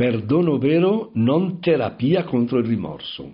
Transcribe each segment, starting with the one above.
Perdono vero, non terapia contro il rimorso.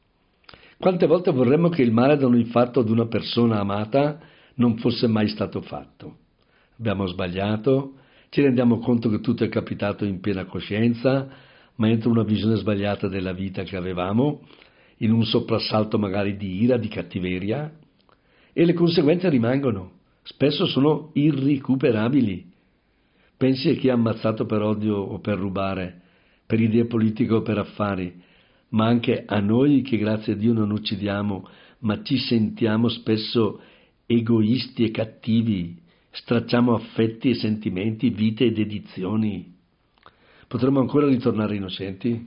Quante volte vorremmo che il male da noi fatto ad una persona amata non fosse mai stato fatto. Abbiamo sbagliato, ci rendiamo conto che tutto è capitato in piena coscienza, ma entro una visione sbagliata della vita che avevamo, in un soprassalto magari di ira, di cattiveria, e le conseguenze rimangono. Spesso sono irrecuperabili. Pensi a chi ha ammazzato per odio o per rubare, per idee politiche o per affari, ma anche a noi che grazie a Dio non uccidiamo, ma ci sentiamo spesso egoisti e cattivi, stracciamo affetti e sentimenti, vite e dedizioni. Potremmo ancora ritornare innocenti?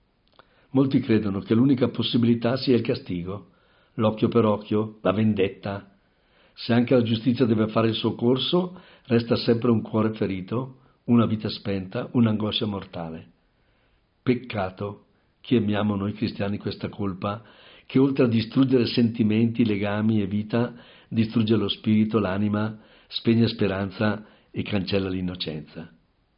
Molti credono che l'unica possibilità sia il castigo, l'occhio per occhio, la vendetta. Se anche la giustizia deve fare il suo corso, resta sempre un cuore ferito, una vita spenta, un'angoscia mortale. Peccato, chiamiamo noi cristiani questa colpa, che oltre a distruggere sentimenti, legami e vita, distrugge lo spirito, l'anima, spegne speranza e cancella l'innocenza.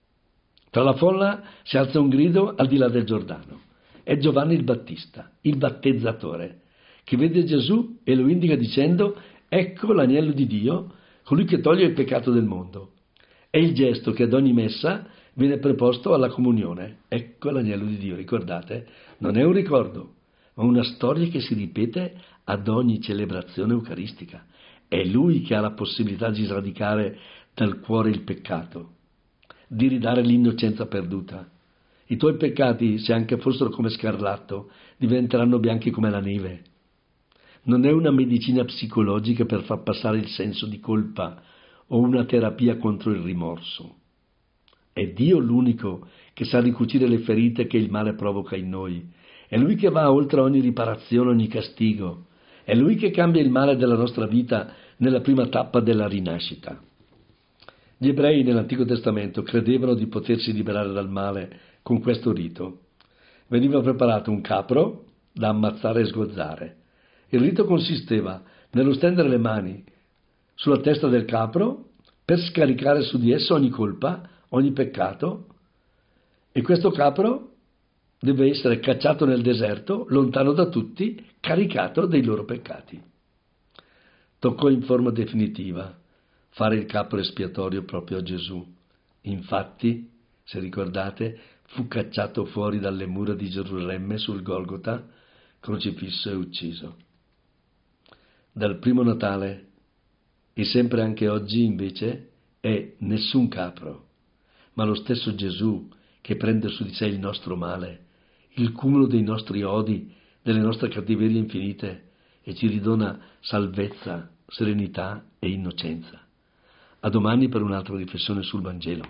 Tra la folla si alza un grido al di là del Giordano. È Giovanni il Battista, il battezzatore, che vede Gesù e lo indica dicendo: ecco l'agnello di Dio, colui che toglie il peccato del mondo. È il gesto che ad ogni messa viene preposto alla comunione. Ecco l'agnello di Dio, ricordate? Non è un ricordo, ma una storia che si ripete ad ogni celebrazione eucaristica. È Lui che ha la possibilità di sradicare dal cuore il peccato, di ridare l'innocenza perduta. I tuoi peccati, se anche fossero come scarlatto, diventeranno bianchi come la neve. Non è una medicina psicologica per far passare il senso di colpa o una terapia contro il rimorso. È Dio l'unico che sa ricucire le ferite che il male provoca in noi. È Lui che va oltre ogni riparazione, ogni castigo. È Lui che cambia il male della nostra vita nella prima tappa della rinascita. Gli ebrei nell'Antico Testamento credevano di potersi liberare dal male con questo rito. Veniva preparato un capro da ammazzare e sgozzare. Il rito consisteva nello stendere le mani sulla testa del capro per scaricare su di esso ogni colpa, ogni peccato, e questo capro deve essere cacciato nel deserto, lontano da tutti, caricato dei loro peccati. Toccò in forma definitiva fare il capro espiatorio proprio a Gesù. Infatti, se ricordate, fu cacciato fuori dalle mura di Gerusalemme sul Golgota, crocifisso e ucciso. Dal primo Natale e sempre anche oggi invece è nessun capro, ma lo stesso Gesù che prende su di sé il nostro male, il cumulo dei nostri odi, delle nostre cattiverie infinite, e ci ridona salvezza, serenità e innocenza. A domani per un'altra riflessione sul Vangelo.